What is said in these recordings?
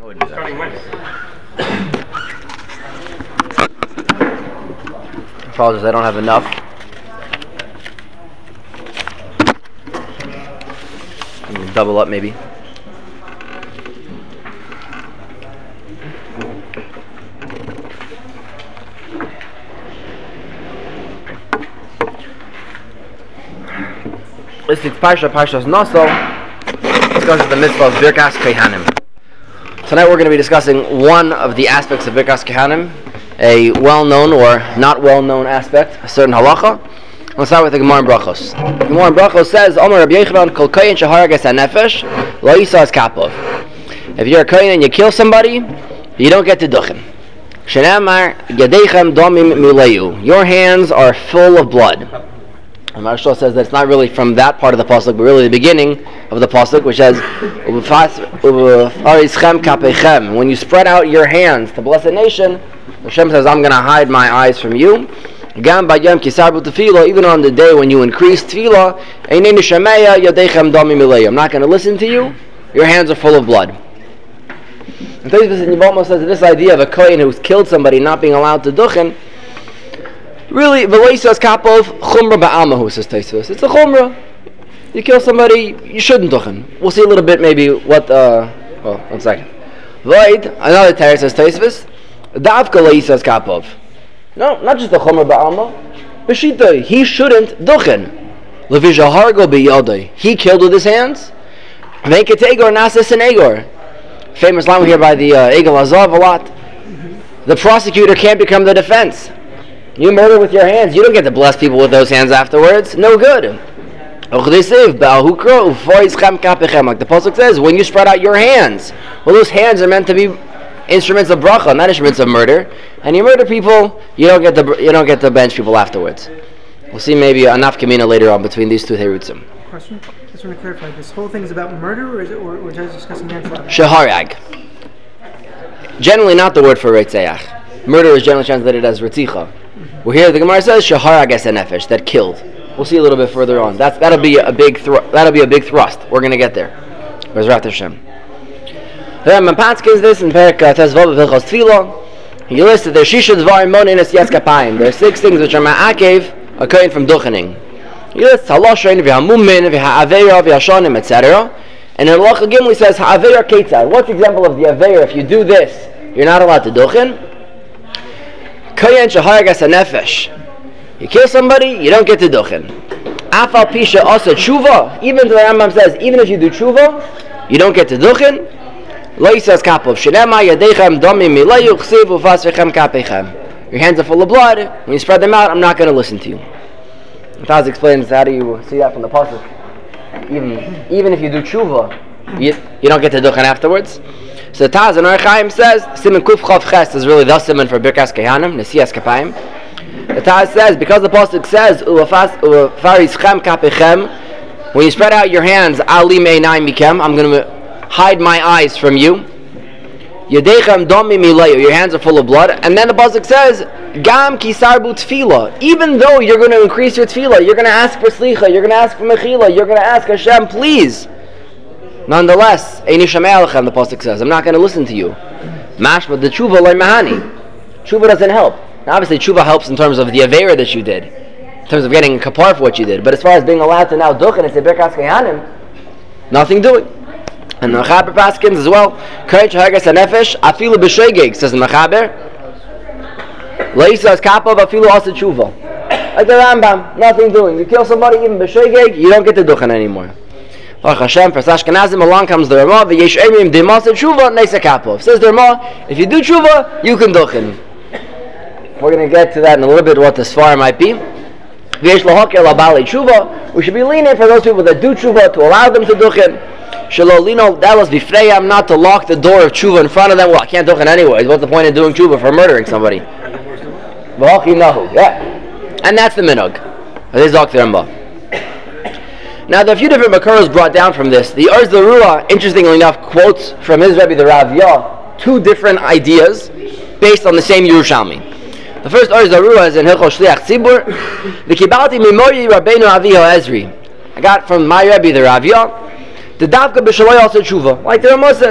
wouldn't do that. Apologies, I don't have enough. I'm gonna double up maybe. This is Parshas Naso. Discusses the mitzvah of Birkas Kehanim. Tonight we're going to be discussing one of the aspects of Birkas Kehanim, a well-known or not well-known aspect, a certain halacha. Let's start with the Gemara in Brachos. The Gemara in Brachos says, "Omer Rabbi Yochanan, Kol Kohen sheharagas hanefesh, lo yisas kapov." If you're a kohen and you kill somebody, you don't get to duchen. Shenamar yadeichem domim mileyu. Your hands are full of blood. And Marshal says that it's not really from that part of the pasuk, but really the beginning of the pasuk, which says, when you spread out your hands to bless a nation, Hashem says, I'm going to hide my eyes from you. Even on the day when you increase tefillah, I'm not going to listen to you. Your hands are full of blood. And Yevamos says that this idea of a kohen who's killed somebody not being allowed to duchen, really, v'loisas kapov chumra ba'almahu, says Tosfos. It's a chumra. You kill somebody, you shouldn't duchen. We'll see a little bit maybe what, one second. Void, another teretz, says Tosfos, davka loisas kapov. No, not just the chumra ba'alma. B'shita, he shouldn't duchen. Levijahargo b'yodai. He killed with his hands. Ve'ketegor nases and egor. Famous line we hear by the Egel Azav a lot. The prosecutor can't become the defense. You murder with your hands, you don't get to bless people with those hands afterwards. No good. Like the pasuk says, when you spread out your hands, well, those hands are meant to be instruments of bracha, not instruments of murder. And you murder people, you don't get to bench people afterwards. We'll see maybe a nafkamina later on between these two terutzim. Question? Just want to clarify. This whole thing is about murder, or is it? Or we're just discussing manslaughter? Sheharag. Generally, not the word for reitzeach. Murder is generally translated as retzicha. Well, here the Gemara says sheharagas hanefesh, that killed. We'll see a little bit further on. That'll be a big thrust. We're going to get there. Bezrat Hashem. Then Mapatzkin this in Perek Tezvav Vilchos Tefillah. He listed there shisha dvarim monenes yaskapayim. There are 6 things which are ma'akev, a kohen from duchening. He lists haloshin v'hamumin v'ha'aveira v'hashonim, etc. And in Halacha Gimel he says ha'aveira ketzad. What's the example of the aveira? If you do this, you're not allowed to duchen. Kohen sheharagas hanefesh. You kill somebody, you don't get to duchen. Afal pisha asa tshuva. Even the Rambam says, even if you do tshuva, you don't get to duchen. Lo yisas kapov shenema yadeichem domim milayu chsiv ufas v'chem kapechem. Your hands are full of blood. When you spread them out, I'm not going to listen to you. Taz explains, how do you see that from the pasuk? Even if you do tshuva, you don't get to duchen afterwards. So Taz in Archaim says, Siman Kuf Chav Ches is really the Siman for Birkas Kehanim, Nesiyas Kapayim. The Taz says, because the pasuk says, Ufaris Chem Kapechem, when you spread out your hands, Ali Meinai Mikem, I'm going to hide my eyes from you. Yedechem Domi Milayu, your hands are full of blood. And then the pasuk says, Gam Kisarbu Tefillah, even though you're going to increase your tefillah, you're going to ask for slicha, you're going to ask for mechila, you're going to ask Hashem, please. Nonetheless, Eini Shamei Alechem, the pasuk says, I'm not going to listen to you. Mashma the tshuva loy mahani. Tshuva doesn't help. Now, obviously, tshuva helps in terms of the aveira that you did, in terms of getting a kapar for what you did. But as far as being allowed to now duchen and say Birkas Kehanim, nothing doing. And the Mechaber Paskins as well. Kohen sheharagas hanefesh afilu b'shegeg, says the Mechaber. Leisas kapav afilu asa tshuva. Like the Rambam, nothing doing. You kill somebody even b'shegeg, you don't get to duchen anymore. Baruch Hashem, for Ashkenazim, along comes the Ramah, v'yesh emrim demas tshuva neisa kapov. Says the Ramah, if you do tshuva, you can duchen. We're going to get to that in a little bit, what the svara might be. V'yesh lahakel abali tshuva. We should be lenient for those people that do tshuva to allow them to duchen. Shalolino, that was b'freiyam, not to lock the door of tshuva in front of them. Well, I can't duchen anyways. What's the point of doing tshuva for murdering somebody? Yeah. And that's the minhag. This is Dr. Rambam. Now, there are a few different Makoros brought down from this. The Arz L'Ruah, interestingly enough, quotes from his Rebbe, the Rav Yah, 2 different ideas based on the same Yerushalmi. The first Arz L'Ruah is in Hilchos Shliach Tzibur. V'kibalti mimori Rabbeinu Avihu Ezri. I got from my Rebbe, the Rav Yah, the Davka b'shaloi also tshuva. Like the Ramah says,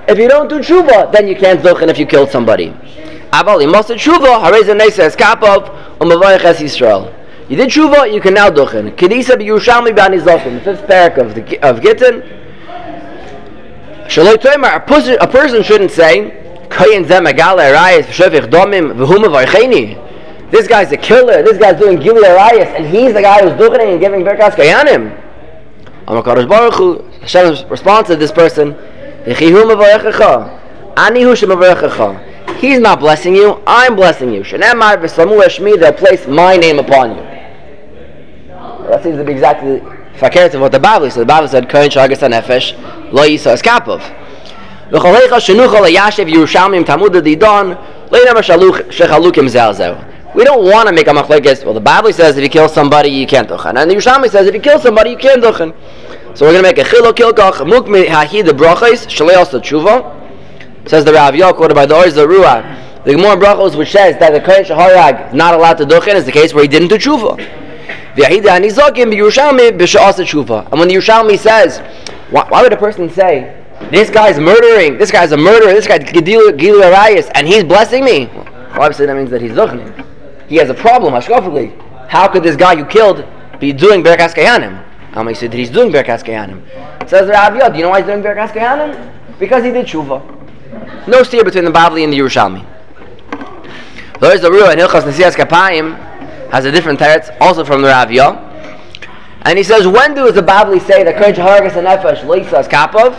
If you don't do tshuva, then you can't duchen if you killed somebody. Aval imasa tshuva hareza neisa eskapov umavayich es Yisrael. You did tshuva, you can now duchen. Kedisa b'Yerushalmi b'Anizofim, the fifth parak of Gittin. Shaloi toimar, a person shouldn't say, Kayin zeh megala arayis v'shofich domim v'hu mavaycheni. This guy's a killer. This guy's doing gili arayis, and he's the guy who's duchening and giving berkas kayanim. Amakadosh Baruch Hu, Hashem's response to this person, V'chihu mavayechecha, anihu shemavayechecha. He's not blessing you, I'm blessing you. Shenemar v'slamu eshmi, they'll place my name upon you. That seems to be exactly fakert of what the Bible said. The Bible said, Kohen shagas hanefesh, lo yisa eskapov. V'cholecha shenucha leyashev Yerushalmim tamud adidon, le'namar shechalukim zelzel. We don't want to make a machlekes. Well, the Bible says if you kill somebody, you can't duchen. And the Yerushalmi says if you kill somebody, you can't duchen. So we're going to make a chiluk kilkach, mukmi hahi the brachos, shaleos the tshuva. Says the Rav Yah, quoted by the Orz Ruah. The Gemara brachos, which says that the Kohen Shaharag is not allowed to duchen, is the case where he didn't do tshuva. And when the Yerushalmi says, why would a person say, this guy's murdering, this guy's a murderer, this guy's gilu arayis, and he's blessing me? Well, obviously that means that he's duchening. He has a problem, hashkafli. How could this guy you killed be doing berkas kayanim? He said that he's doing berkas kayanim. Says the Rav Yah, do you know why he's doing berkas kayanim? Because he did tshuva. No steer between the Bavli and the Yerushalmi. There's the Ruah in Hilchas Nesias Kapayim has a different teretz, also from the Rav Yah. And he says, when does the Bavli say that Kohen Shahargas and Nefesh Leisas Kapov?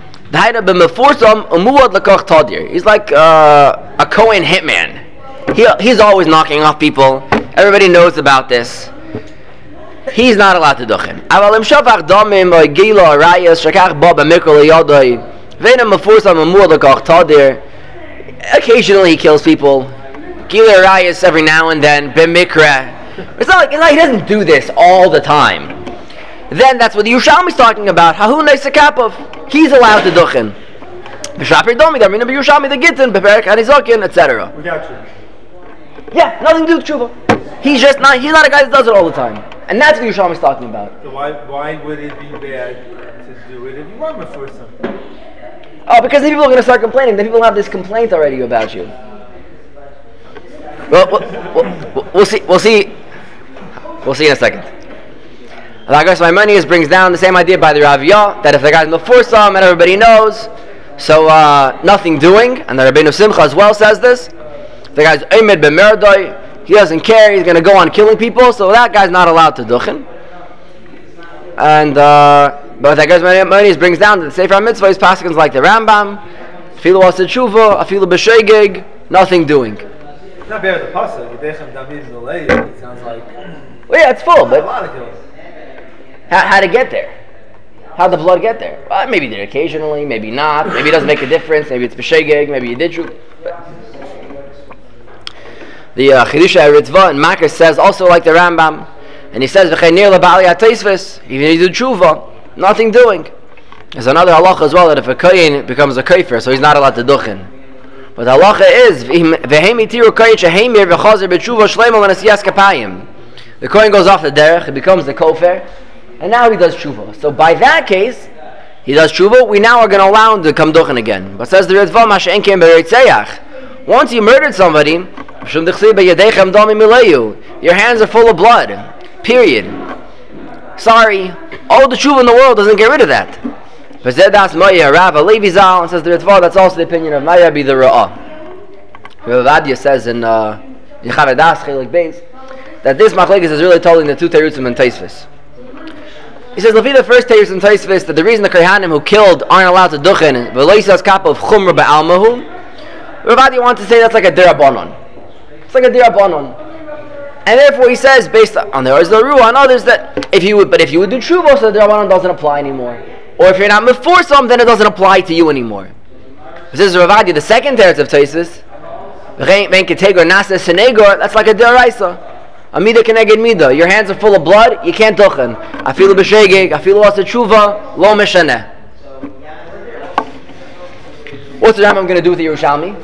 He's like a Kohen hitman. He's always knocking off people. Everybody knows about this. He's not allowed to duchen. Occasionally he kills people. Gila Arayas every now and then. B'mikra. It's not like he doesn't do this all the time. Then that's what the Yerushalmi is talking about. Hahu Neisakapov. He's allowed to duchen. B'shapir domi, the Armina b'Yerushalmi, the Gittin, b'Perek Hanizokin, etc. We got you. Yeah, nothing to do with tshuva. He's not a guy that does it all the time. And that's what Yerushalmi is talking about. So why would it be bad to do it if you want Mefursam? Oh, because then people are going to start complaining. Then people have this complaint already about you. We'll see. We'll see in a second. The Agas Maimonides brings down the same idea by the Rav Yah, that if the guy's Mefursam and everybody knows, so nothing doing, and the Rabbeinu Simcha as well says this. The guy's Eimed B'Merdoi, he doesn't care, he's going to go on killing people, so that guy's not allowed to duchen. And but the Agas Maimonides brings down that the Sefer HaMitzvah is passages like the Rambam, Afilu Asad Tshuva, Afilu B'Shegeg, nothing doing. It's not bad with the pasuk. Yidechem Damid Nolei. It sounds like. Well, yeah, it's full, but a lot of kills. How to get there? How'd the blood get there? Well, maybe did occasionally, maybe not. Maybe it doesn't make a difference. Maybe it's b'shegeg. Maybe you did true. The Chidusha Ritzvah and Makar says also like the Rambam, and he says v'chein lebali ha'teisves, even if you do tshuva, nothing doing. There's another halacha as well that if a kohen becomes a kafir, so he's not allowed to duchen. But the halacha is v'hem itiru kohen shehemir v'chazer b'tshuva shleima l'nesiyas kapayim. The kohen goes off the derech, he becomes the kofar, and now he does tshuva. So by that case, he does tshuva. We now are going to allow him to come duchen again. But says the Ritzvah, Masha Enkem Bereitzeach. Once you murdered somebody, your hands are full of blood. Period. Sorry, all the tshuva in the world doesn't get rid of that. And says the Ritzvah, that's also the opinion of Maya be the Ra'ah. Rav Avadia says in Yechav Das Chelik Beis that this machlekes is really telling the two terutzim and Tosfos. He says, Lefi the first teretz and Tosfos, that the reason the Kohanim who killed aren't allowed to duchen, v'leisas kap of chumra ba'almahu, Rav Avadia wants to say that's like a dirabanon. It's like a dirabanon. And therefore he says, based on the Orz Ruah and others, that if you would do tshuva, so the dirabanon doesn't apply anymore. Or if you're not mefursam, then it doesn't apply to you anymore. This is Rav Avadia, the second teretz of Tosfos, that's like a deraisa. Amida keneged mida. Your hands are full of blood, you can't duchen. Afilu b'shegeg, afilu asa tshuva, lo meshaneh. What's the Rambam going to do with the Yerushalmi?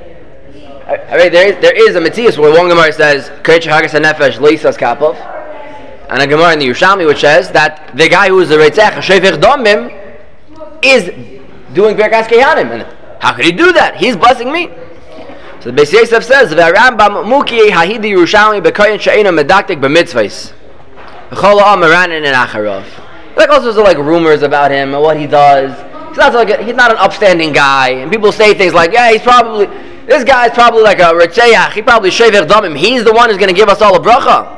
There is a Matthias where one Gemara says, Kohen Shahargas HaNefesh leisas kapov, and a Gemara in the Yerushalmi which says that the guy who is the Reitzach, Shefech Domim, is doing Berkas Kehanim. And How could he do that? He's blessing me. So the Beis Yosef says, "V'Rambam muki hahidi Yerushalmi b'koyin she'ena medaktik b'mitzvahs." V'chol ha'am meranin and acharav. Like all sorts of like rumors about him and what he does. He's not an upstanding guy, and people say things like, "Yeah, this guy's probably like a Ritzeach. He probably shever damim. He's the one who's going to give us all a bracha."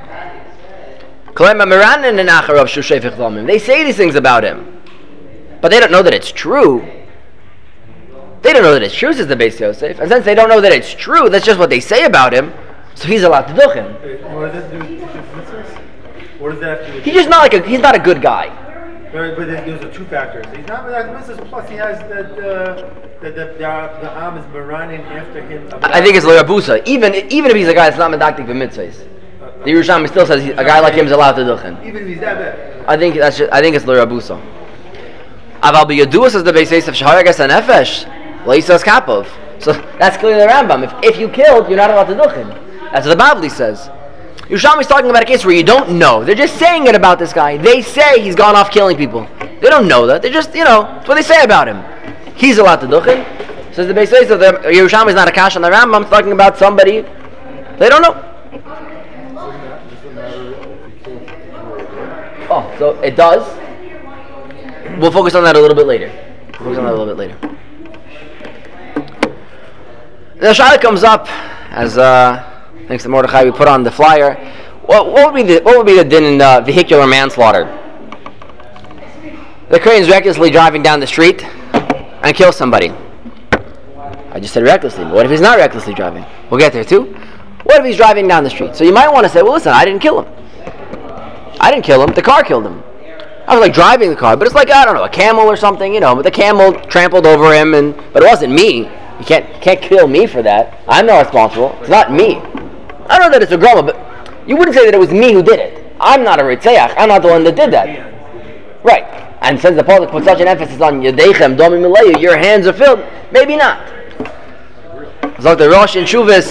They say these things about him, but they don't know that it's true. They don't know that it's true, says the Beis Yosef. And since they don't know that it's true, that's just what they say about him, so he's allowed to duchen. What does that do with mitzvahs? What does that have to do with He's not a good guy. But those are two factors. He's not without mitzvahs, plus he has the Am is meranin after him. I think it's l'rabusa. Even if he's a guy that's not medaktik b'mitzvahs, the Yerushalmi still says a guy like him is allowed to duchen. Even if he's that bad. I think it's l'rabusa. Aval b'yadua, says the Beis Yosef, sheharagas hanefesh leisas kapov. So that's clearly the Rambam. If you killed, you're not allowed to duchen. That's what the Bavli says. Yerushalmi is talking about a case where you don't know. They're just saying it about this guy. They say he's gone off killing people. They don't know that. They just, it's what they say about him. He's allowed to duchen. Says the Beis Yosef, Yerushalmi is not a kash on the Rambam. It's talking about somebody they don't know. Oh, so it does. We'll focus on that a little bit later. The Shaila comes up as thanks to Mordechai we put on the flyer. What would be the din in vehicular manslaughter? The Korean's recklessly driving down the street and kills somebody. I just said recklessly, but what if he's not recklessly driving? We'll get there too. What if he's driving down the street? So you might want to say, well, listen, I didn't kill him. The car killed him. I was like driving the car, but it's like, I don't know, a camel or something, but the camel trampled over him, but it wasn't me. You can't kill me for that. I'm not responsible. It's not me. I know that it's a groma, but you wouldn't say that it was me who did it. I'm not a ritzeach. I'm not the one that did that. Right. And since the Pasuk put such an emphasis on Yadechem, Domi Mileyu, your hands are filled, maybe not. Zok the Rosh and Shuvas.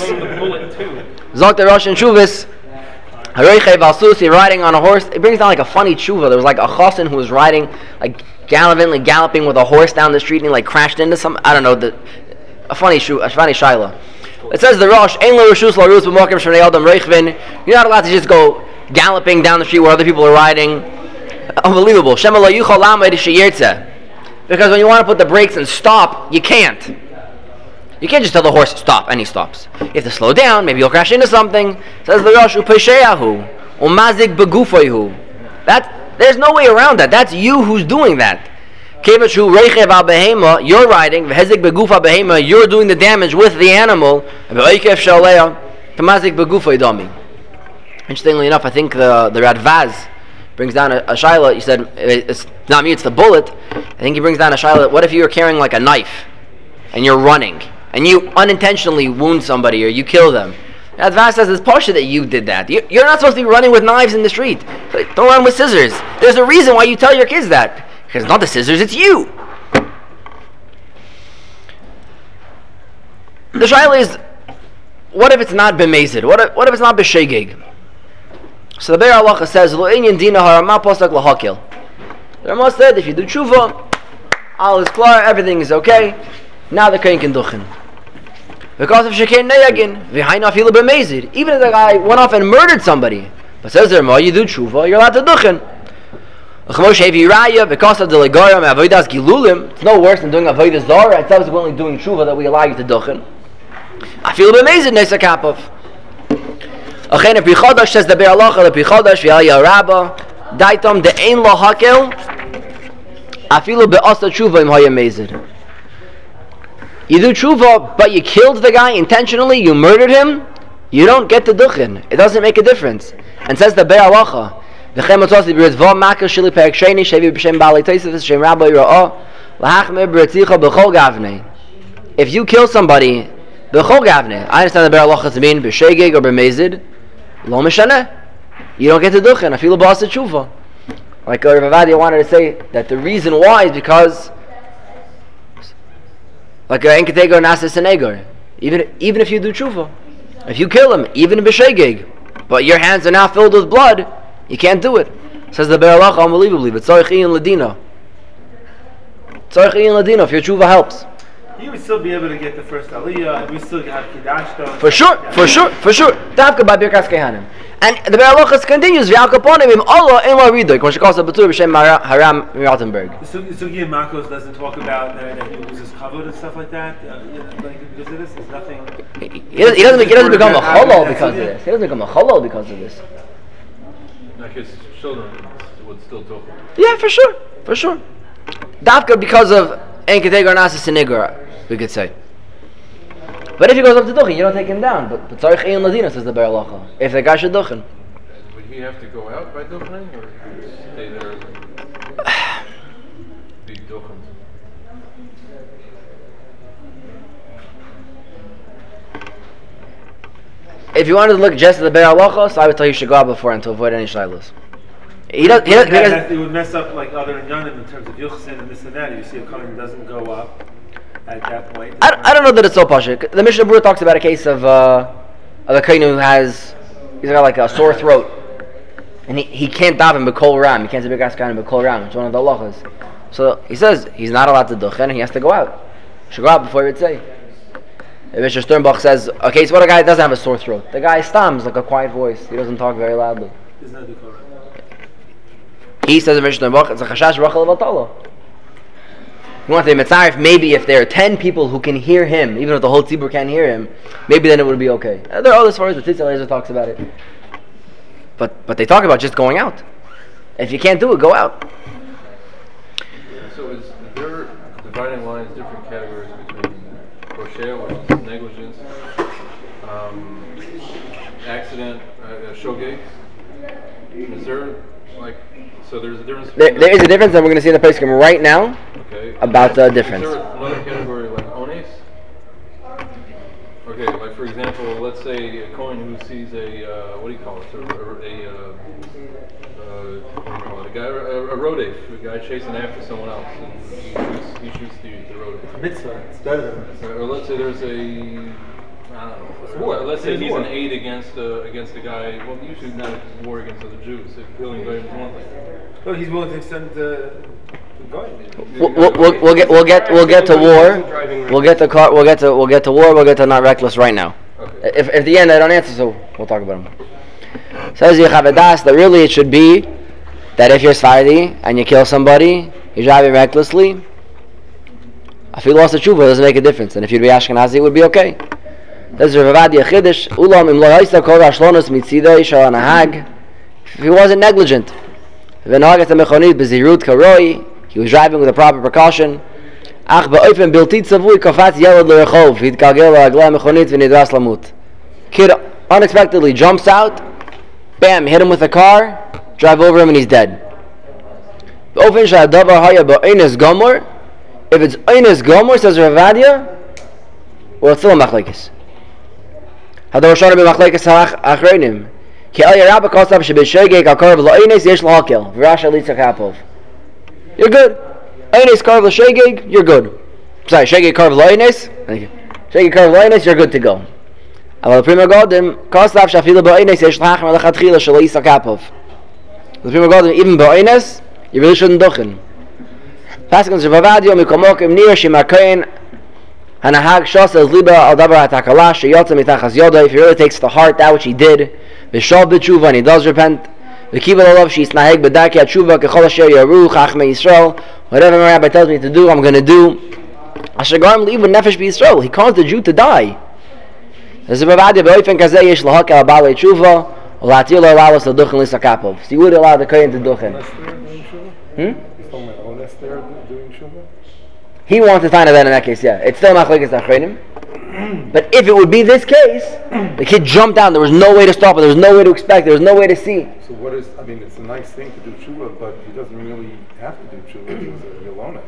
Haroiche riding on a horse. It brings down like a funny tshuva. There was like a chassan who was riding, like galloping with a horse down the street, and he like crashed into some. I don't know. A funny shaila. It says the Rosh, Ein lo reshus la rus b'mokim shnei adam reichvin. You're not allowed to just go galloping down the street where other people are riding. Unbelievable. Shema lo yuchal lamed sheyirtze. Because when you want to put the brakes and stop, you can't. You can't just tell the horse stop, and he stops. You have to slow down. Maybe you'll crash into something. Says the Rosh, upesheyahu umazik begufoyhu. There's no way around that. That's you who's doing that. Kevachu reichev al behema, you're riding. V'hezik begufa behema, you're doing the damage with the animal. V'oikev shaleya kamazik begufoy dami. Interestingly enough, I think the Radvaz brings down a shaila. He said it's not me, it's the bullet. I think he brings down a shaila. What if you were carrying like a knife and you're running and you unintentionally wound somebody or you kill them? Radvaz says it's posha that you did that. You're not supposed to be running with knives in the street. Don't run with scissors. There's a reason why you tell your kids that. Because it's not the scissors, it's you. The shaila is, what if it's not b'mezid? What if it's not b'shegeg? So the Be'er Halacha says, Lo inyan dina harama posak lahakil. The Rama said, if you do tshuva, all is clear, everything is okay. Now the kohen can duchen. Because of shekein neyagin, v'haina afilu b'mezid. Even if the guy went off and murdered somebody, but says the Rama, you do tshuva, you're allowed to duchen. Because of the legarim avodas gilulim, it's no worse than doing avodas zara and subsequently doing tshuva that we allow you to duchen. I feel amazing, Nesa Kapov. Achen Pri Chodesh says the Be'er Halacha the Pri Chodesh v'Aliyah Rabba Daitam de Ein Lo Hakel Afilu be'asa tshuva im haya mezid. You do tshuva, but you killed the guy intentionally, you murdered him, you don't get to duchen. It doesn't make a difference. And says the Be'er Halacha if you kill somebody, I understand the Be'er Halacha to mean b'shegeg or b'mezid, lo mishaneh. You don't get to duchen. I feel b'asa tshuva. Like Rav Avadia wanted to say that the reason why is because, like an enkatego nasa senegor, even if you do tshuva, if you kill him, even b'shegeg, but your hands are now filled with blood, you can't do it. Says the Be'er Halacha unbelievably, but tzarich iyin ladino. Tzarich iyin ladino if your tshuva helps. he would still be able to get the first aliyah, and we still have kiddush done. For sure. Davka by Birkas Kehanim. And the Be'er Halacha continues, V'yakaponim im Allah in la ridoy, כמו שקוראים בטור בשם Haram Miraltenberg. So Sugi Makos doesn't talk about that he loses kavod and stuff like that. Because of this, there's nothing. He doesn't become a cholol because of this. He doesn't become a cholol because of this. Like his children would still talk. Yeah, for sure. Davka because of Enketegar Nasa Sinigra, we could say. But if he goes up to Duchen, you don't take him down. But Tzarich Ein Ladina, says the Be'er Halacha. If the guy should Duchen. Would he have to go out by Duchening, or stay there? Be Duchen. If you wanted to look just at the Be'er Halacha, so I would tell you you should go out before and to avoid any shilas. He does. It would mess up like other inyanim in terms of yuchsin and this and that. If you see a kohen doesn't go up at that point. I don't know that it's so pashik. The Mishnah Berurah talks about a case of a kohen who he's got like a sore throat, and he can't daven b'kol ram. He can't say Birkas Kehanim b'kol ram. It's one of the halachas. So he says he's not allowed to duchen. He has to go out. He should go out before he would say. Mishnah Sternbach says, okay, so what a guy doesn't have a sore throat. The guy stams like a quiet voice. He doesn't talk very loudly. He says in Mishnah Sternbach, it's a chashash rachel v'atala. You want to say mitzaref, maybe if there are 10 people who can hear him, even if the whole tzibur can't hear him, maybe then it would be okay. There are other stories, the Tzitz Eliezer talks about it. But they talk about just going out. If you can't do it, go out. So is there dividing lines, different categories between Roshea, which is negligence, accident, shogeg? Is there so there's a difference? There is a difference, and we're going to see in the poskim right now about the difference. Is there another category like ones? Okay, like for example, let's say a kohen who sees a what do you call it? A guy, a rodef, a guy chasing after someone else, and he shoots the rodef. Mitzvah, it's better than Or let's say there's let's say he's an aide against the guy. Well, usually not a war against other Jews. If killing is one thing. Well, he's willing to extend the guy. We'll get to war. We'll get to war. We'll get to not reckless right now. Okay. If at the end I don't answer, so we'll talk about him. Says Yechavedas that really it should be that if you're Sfardi and you kill somebody, you're driving recklessly. If you lost a tshuva, it doesn't make a difference. And if you'd be Ashkenazi, it would be okay. Says Rav Avadia Chiddush, Ulam im lo haysta kol hashlonos mitzidei shel hanahag. If he wasn't negligent, v'nahagat ha'mechonit b'zirut karoi, he was driving with a proper precaution. Ach ba'ofen bilti tzavui kafatz yelad l'rechov, v'yitkalgel la'aglei ha'mechonit v'nidras lamut. Kid unexpectedly jumps out, bam, hit him with a car, drive over him and he's dead. Ba'ofen sha'adavar haya ba'oines gomor. If it's oines gomor, says Rav Avadia, well, it's still a machlekes. Hadar shana b'machlekes ha'achreinim. Ki el yarabah kosav shebeshegeg al-karv la'oines yesh l'hakel. V'rash alitzak hapov. You're good. Oines karv l'shegeg, you're good. Sorry, shegeg karv la'oines. Thank you. Shegeg karv la'oines, you're good to go. Aval prima godim kosav shafila ba'oines yesh l'hachem alachatchila shel isak hapov. The prima godim even ba'oines, you really shouldn't duchen. Paskins Rav Avadia mikomokim nir shemakein hanahag shosel liba al davar hatakala sheyotza mitachas yoda. If he really takes to heart that which he did, v'shov b'tshuva, and he does repent, v'kiva lolav she'isnaheg b'darkei hatshuva kechol asher yaru chachmei Yisrael. Whatever my rabbi tells me to do, I'm going to do. Asher garam li'ivud nefesh b'Yisrael. He caused the Jew to die. As Rav Avadia b'oifen kazeh yesh lahak al balei tshuva u'latir lo alalos l'duchen l'sakapov. So you would allow the kohen to duchen. He wants to find out that in that case, yeah. It's still machlekes achreinim. But if it would be this case, the kid jumped down, there was no way to stop it, there was no way to expect, there was no way to see. So what is, I mean, it's a nice thing to do tshuva, but he doesn't really have to do tshuva, it's a yalonis.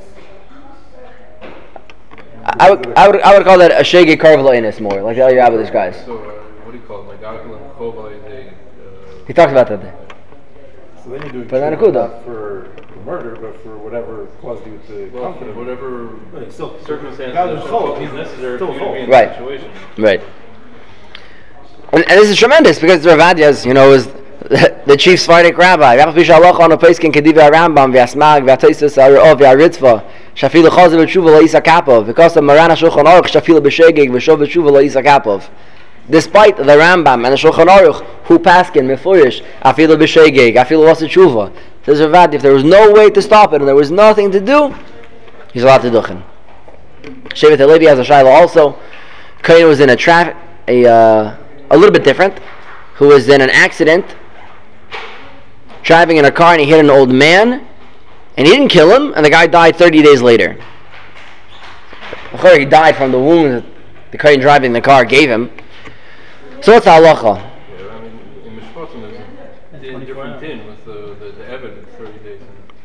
I would call that a shege karv la'oines more, like the other rabbi describes. So what do you call it? Like Akel and Chova, He talks about that there. So then you're doing But tshuva not for murder, but for whatever caused you to come to him. whatever circumstances That was is necessary for you to be in Right. that situation. Right. And this is tremendous because Rav Avadia, is the chief Sephardic rabbi. Rabbi Pisha Halacha on a place can Kediva Rambam v'Asmag v'Atoysus v'Arov v'Aritzva shafilu chazav b'tshuva la'isa kapov. Because of Maran HaShulchan Aruch, shafilu b'shegeg v'shov b'tshuva la'isa kapov. Despite the Rambam and the Shulchan Aruch, who paskin mefurish afilu b'shegeg, afilu wasa tshuva, says Ravad, if there was no way to stop it and there was nothing to do, he's allowed to duchen. Shevet HaLevi has a shayla also. Kain was in a little bit different, who was in an accident, driving in a car, and he hit an old man, and he didn't kill him, and the guy died 30 days later. He died from the wound that the Kain driving the car gave him. So what's the halacha? Yeah, I mean, in Mishpatim there's a different din with the evidence 30 days.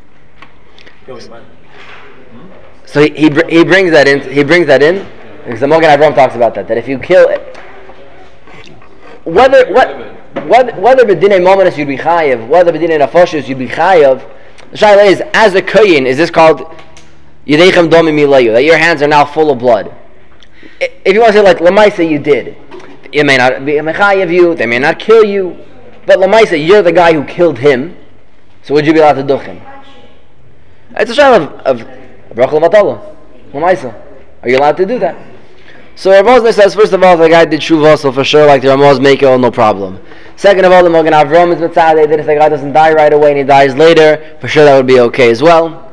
So he brings that in. He brings that in because the Mogen Avram talks about that if you kill it, whether b'dinei mominus you'd be chayav, whether b'dinei nafashos you'd be chayav. The shayla is, as a kohen, is this called yidechem domi milayu, that your hands are now full of blood? If you want to say like lamaisa, you did. It may not be mechayev you. They may not kill you, but lamaisa, you're the guy who killed him. So would you be allowed to duchen? It's a shayla of bracha levatala. Lamaisa, are you allowed to do that? So Ramaz says, first of all, the guy did tshuva, so for sure, like the Ramaz Mekel, no problem. Second of all, the Mogen Avram is mitzadeh, that if the guy doesn't die right away and he dies later, for sure that would be okay as well.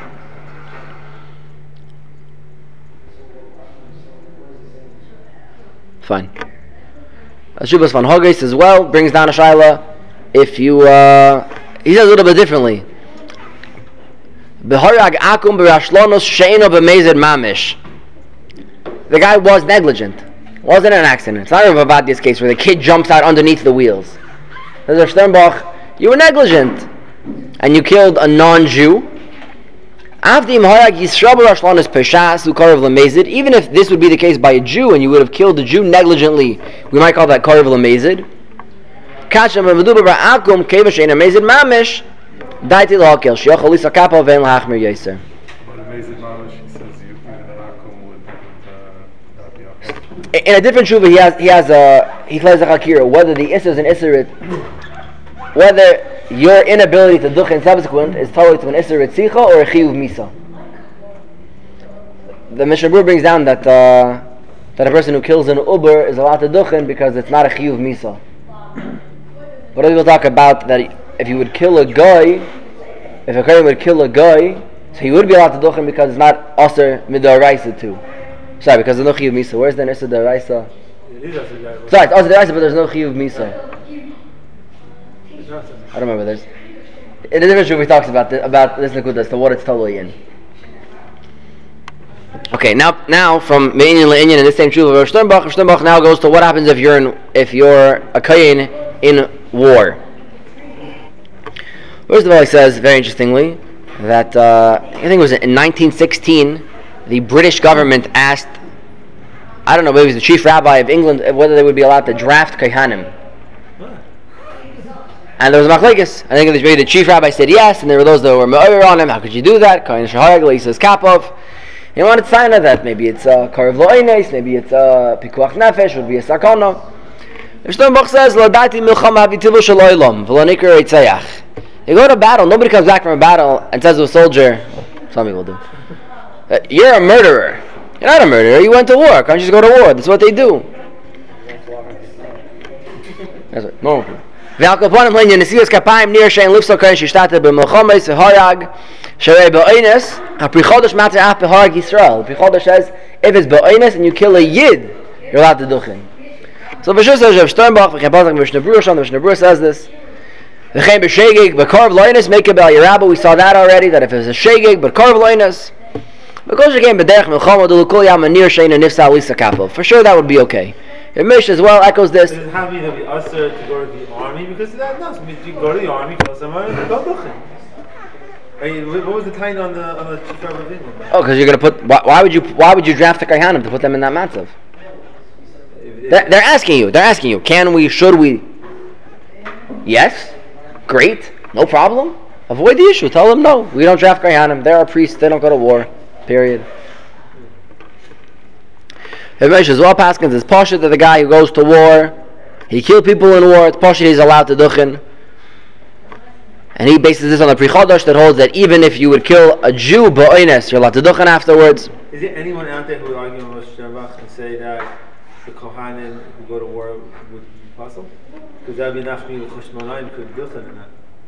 Fine. Shubas van Hogis as well brings down a shayla. If you, he says a little bit differently. Beharag akum berashlonos sheino b'mezed mamish. The guy was negligent. It wasn't an accident. It's not about this case where the kid jumps out underneath the wheels. There's a Sternbach, you were negligent and you killed a non-Jew. Even if this would be the case by a Jew and you would have killed the Jew negligently, we might call that Karev Lamezid. In a different shuva, he claims a hakira whether the isser is an isser, whether your inability to duchen subsequent is totally to an isser ritzicha or a chiyuv misa. The Mishnah Berurah brings down that a person who kills an uber is allowed to duchen because it's not a chiyuv misa. But other people talk about that if you would kill a guy, if a kohen would kill a guy, so he would be allowed to duchen because it's not aser midaraisa too. Sorry, because there's no chiyuv misa. Where's the Nisa Daraisa? Sorry, it's also Daraisa, but there's no chiyuv misa. I don't remember. There's in a different show we talks about this nekudas, to what it's totally in. Okay, now from Me'inyan Le'inyan in this same shuva, Rosh Sternbach now goes to what happens if you're a kohen in war. First of all, he says very interestingly that I think it was in 1916. The British government asked, I don't know, maybe it was the chief rabbi of England, whether they would be allowed to draft kohanim. And there was a machlekes. I think maybe the chief rabbi said yes, and there were those that were me'oyer on him. How could you do that? Kohen shahayag, he says kapov. He wanted to sign that. Maybe it's karev lo'ines, maybe it's pikuach nefesh, would be a sakona. The Sternbach says, lo dati milchama havitivu shel olam, v'lo nikra yitzayach. You go to battle, nobody comes back from a battle and says to a soldier, some people do, you're a murderer. You're not a murderer. You went to war. Can't you just go to war? That's what they do. That's right. No. Says if it's ba'oines and you kill a yid, you're allowed to duchen. So Bashir says Rav Sternbach, the Mishnah Berurah says this. We saw that already, that if it's a shegig but karv loines. For sure that would be okay. Your Mishnah as well echoes this. Does it have to be usher to go to the army? Because that no, you go to the army, kill someone, and go duchen. What was the time on the chief rabbi of England? Oh, because you're going to put. Why would you draft the kohanim to put them in that matzav? They're asking you. Can we? Should we? Yes. Great. No problem. Avoid the issue. Tell them no. We don't draft kohanim. They're our priests. They don't go to war. Period. As well, Paskins is Pasha that the guy who goes to war, he killed people in war. It's Pasha he's allowed to duchen. And he bases this on the Pri Chodosh that holds that even if you would kill a Jew ba'oines, you're allowed to duchen afterwards. Is there anyone out there who would argue with Moshe Rabach and say that the Kohanim who go to war would be possible? Because that would be Nachmi with Choshmonayim could duchen in that.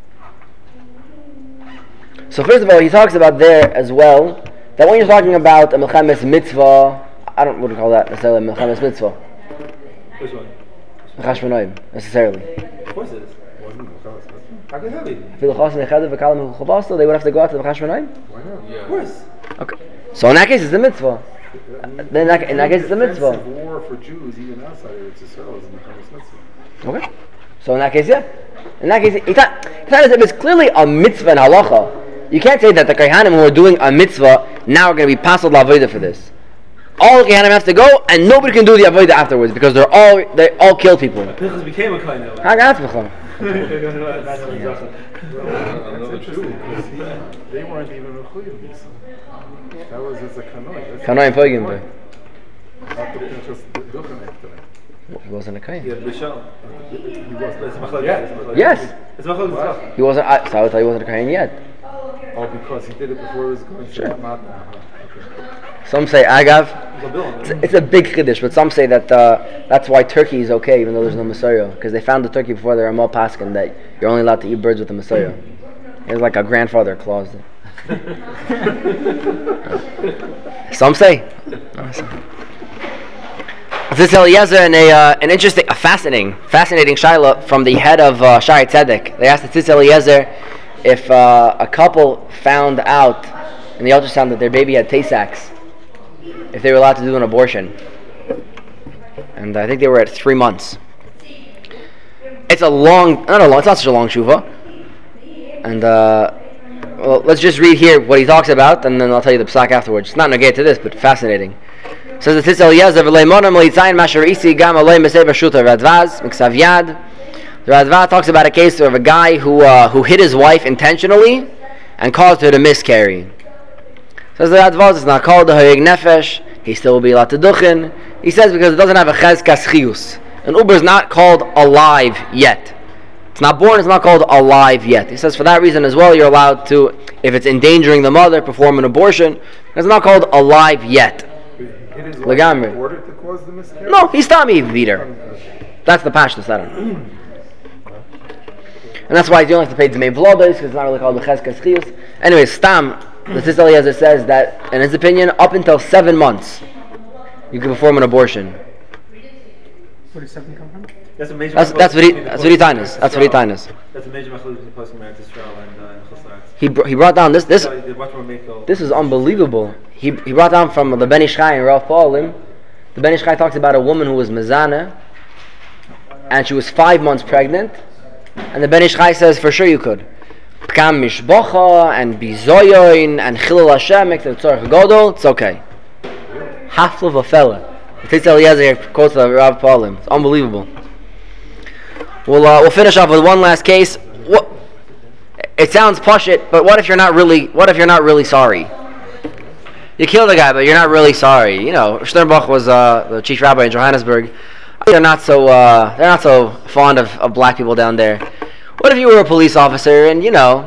So first of all, he talks about there as well that when you're talking about a Melchemes mitzvah, I don't want to call that necessarily a Melchemes mitzvah. Which one? Chashmonaim, necessarily. Of course it is. How can that be? They would have to go out to the Chashmonaim? Why not? Yeah. Of course. Okay. So in that case, it's a mitzvah. Then in that case, it's a mitzvah. Offensive war for Jews, even outside of Israel, is in the mitzvah. Okay. So in that case, yeah. In that case, it's not as if it's clearly a mitzvah in halacha. You can't say that the Kohanim who are doing a mitzvah now are going to be passed l'avodah for this. All the Kohanim have to go, and nobody can do the avodah afterwards because they all kill people. Pinchas became a Kohen. How can that be? Well, that's interesting because they weren't even mechuyev misa. That was as a kanoi. Kanoim Pogim. How could Pinchas duchen after that? He wasn't a Kohen. Yeah, Bishal. He was. Yes. It's Machlokes. He wasn't. So I would tell you he wasn't a Kohen yet. Oh, because he did it before he was going to that mountain. Some say Agav. It's a big chiddush, but some say that that's why turkey is okay, even though there's no Messiah, because they found the turkey before there were more paskin that you're only allowed to eat birds with the Messiah. It's like a grandfather clause. Some say. This is Eliezer and an interesting, fascinating shaila from the head of Shari Tzedek. They asked the Tzitz Eliezer if a couple found out in the ultrasound that their baby had Tay-Sachs, if they were allowed to do an abortion. And I think they were at 3 months. It's not such a long shuvah. And well, let's just read here what he talks about, and then I'll tell you the psak afterwards. It's not negate to this, but fascinating. It says the Tzitz Eliezer v'leimonam leitzayin masher isi gam alei mesei v'shuta Radvaz miksav yad. The Radva talks about a case of a guy who hit his wife intentionally and caused her to miscarry. Says the Radva, it's not called the Hayeg Nefesh. He still will be allowed to duchen. He says because it doesn't have a chezkas chiyus. An uber is not called alive yet. It's not born. It's not called alive yet. He says for that reason as well, you're allowed to, if it's endangering the mother, perform an abortion. It's not called alive yet. Legamri. No, he's Tommy beat her. That's the pashtus. I don't know. And that's why you don't have to pay Dmei Vlodos, because it's not really called the Chezkas Chiyus. Anyway, Stam, the Tzitz Eliezer says that, in his opinion, up until 7 months, you can perform an abortion. Where does 7 come from? That's a major. That's what he tied us. That's what he tied us. That's a major machlokes in Pasuk Meretz Yisrael and Chosar. He brought down this is unbelievable. He brought down from the Ben Ish Chai and Rav Paulim. The Ben Ish Chai talks about a woman who was mezana, and she was 5 months pregnant. And the Ben Ish Chai says, for sure you could. Pkam mishbocha and bizoyoin and chilul Hashem makes it tzorach godol. It's okay. Half of a fella. The Tzitz Eliezer quotes the Rav Paulim. It's unbelievable. We'll finish off with one last case. It sounds pashit, but what if you're not really sorry? You killed a guy, but you're not really sorry. You know, Sternbach was the chief rabbi in Johannesburg. They're not so fond of black people down there. What if you were a police officer and yeah.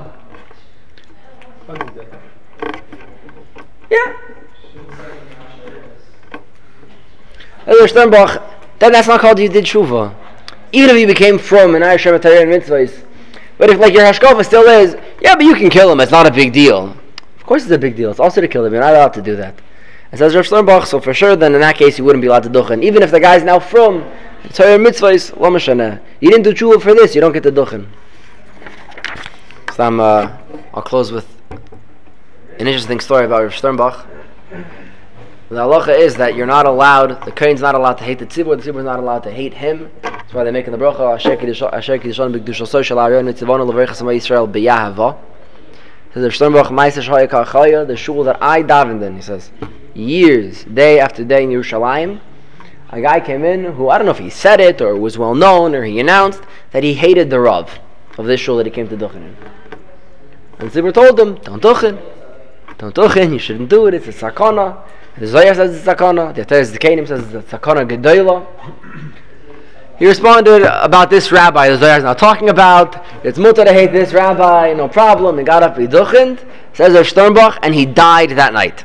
Sternbach, that's not called you did tshuva. Even if you became from an Irish and mitzvahs, but if like your hashkafa still is, but you can kill him. It's not a big deal. Of course, it's a big deal. It's also to kill him. You're not allowed to do that. It says Rav Sternbach, so for sure, then in that case, you wouldn't be allowed to duchen. Even if the guy's now from Torah mitzvahs, lo mishaneh. You didn't do tshuva for this, you don't get to duchen. So I'll close with an interesting story about Rav Sternbach. The halacha is that you're not allowed, the kohen's not allowed to hate the tzibur is not allowed to hate him. That's why they make in the bracha, Asher Kiddushan b'Kedushaso shel Arion Nitzivonu l'Verechas Amay Yisrael b'Yahava. Says Rav Sternbach, Ma'aser Shaya Kachaya, the shul that I davened in, he says, years, day after day in Yerushalayim, a guy came in who, I don't know if he said it or was well known or he announced that he hated the Rav of this shul that he came to duchen in. And the tzibur told him, don't duchen, you shouldn't do it, it's a sakana. The Zohar says it's sakana, the Teres Dekanim says it's a sakana gedola. He responded about this rabbi the Zohar is now talking about. It's mutar to hate this rabbi, no problem. He got up, he duchend, says Rav Sternbach, and he died that night.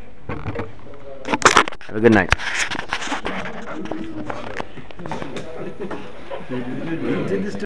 Have a good night. Did this